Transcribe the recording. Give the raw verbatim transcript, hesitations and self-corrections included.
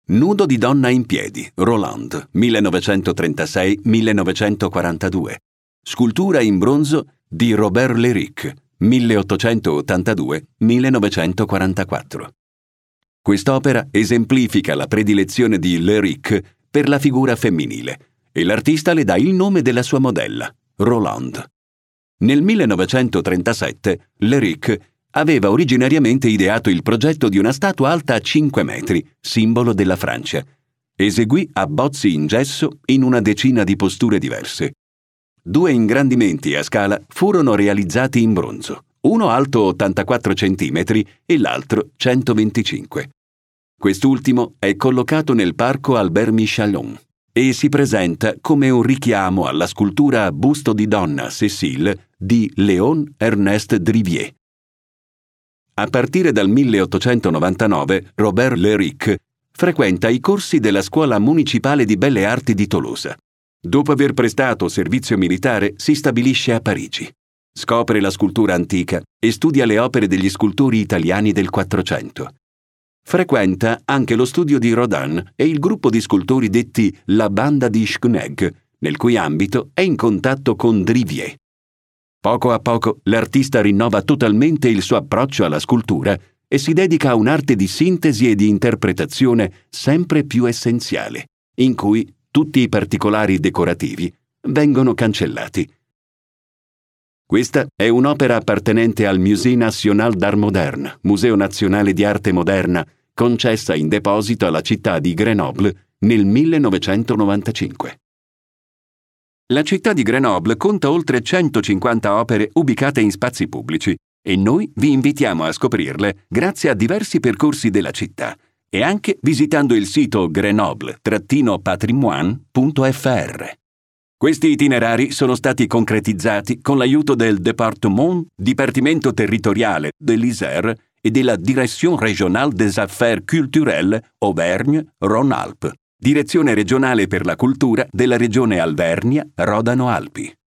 Nudo di donna in piedi, Roland, millenovecentotrentasei millenovecentoquarantadue. Scultura in bronzo di Robert Léric, milleottocentottantadue millenovecentoquarantaquattro. Quest'opera esemplifica la predilezione di Léric per la figura femminile e l'artista le dà il nome della sua modella, Roland. Nel millenovecentotrentasette Léric aveva originariamente ideato il progetto di una statua alta cinque metri, simbolo della Francia. Eseguì abbozzi in gesso in una decina di posture diverse. Due ingrandimenti a scala furono realizzati in bronzo, uno alto ottantaquattro centimetri e l'altro centoventicinque. Quest'ultimo è collocato nel parco Albert Michallon e si presenta come un richiamo alla scultura a busto di donna Cécile di Léon Ernest Drivier. A partire dal milleottocentonovantanove, Robert Léric frequenta i corsi della Scuola Municipale di Belle Arti di Tolosa. Dopo aver prestato servizio militare, si stabilisce a Parigi. Scopre la scultura antica e studia le opere degli scultori italiani del Quattrocento. Frequenta anche lo studio di Rodin e il gruppo di scultori detti la Banda di Schneeg, nel cui ambito è in contatto con Drivier. Poco a poco l'artista rinnova totalmente il suo approccio alla scultura e si dedica a un'arte di sintesi e di interpretazione sempre più essenziale, in cui tutti i particolari decorativi vengono cancellati. Questa è un'opera appartenente al Musée National d'Art Moderne, Museo Nazionale di Arte Moderna, concessa in deposito alla città di Grenoble nel millenovecentonovantacinque. La città di Grenoble conta oltre centocinquanta opere ubicate in spazi pubblici e noi vi invitiamo a scoprirle grazie a diversi percorsi della città e anche visitando il sito grenoble patrimoine punto f r. Questi itinerari sono stati concretizzati con l'aiuto del Département, Dipartimento Territoriale dell'Isère e della Direction Régionale des Affaires Culturelles Auvergne-Rhône-Alpes, Direzione regionale per la cultura della regione Alvernia-Rodano Alpi.